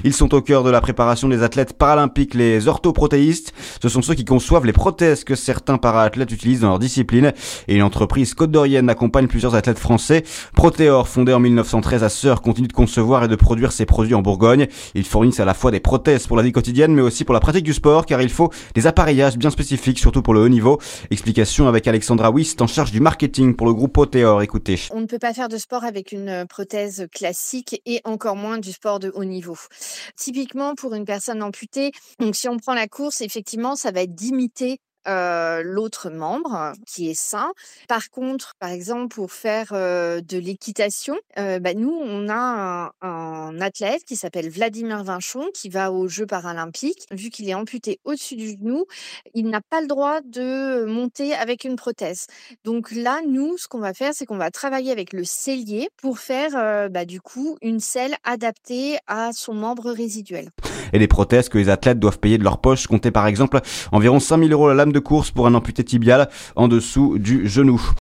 Ils sont au cœur de la préparation des athlètes paralympiques, les orthoprotéistes. Ce sont ceux qui conçoivent les prothèses que certains para-athlètes utilisent dans leur discipline. Et une entreprise côte-d'Orienne accompagne plusieurs athlètes français. Protéor, fondé en 1913 à Sœur, continue de concevoir et de produire ses produits en Bourgogne. Ils fournissent à la fois des prothèses pour la vie quotidienne, mais aussi pour la pratique du sport, car il faut des appareillages bien spécifiques, surtout pour le haut niveau. Explication avec Alexandra Wist, en charge du marketing pour le groupe Protéor. Écoutez. On ne peut pas faire de sport avec une prothèse classique et encore moins du sport de haut niveau. Typiquement, pour une personne amputée, donc si on prend la course, effectivement, ça va être d'imiter l'autre membre qui est sain. Par contre, par exemple, pour faire de l'équitation, nous, on a un athlète qui s'appelle Vladimir Vinchon qui va aux Jeux paralympiques. Vu qu'il est amputé au-dessus du genou, il n'a pas le droit de monter avec une prothèse. Donc là, nous, ce qu'on va faire, c'est qu'on va travailler avec le sellier pour faire du coup une selle adaptée à son membre résiduel. Et les prothèses que les athlètes doivent payer de leur poche comptaient par exemple environ 5 000 € la lame de course pour un amputé tibial en dessous du genou.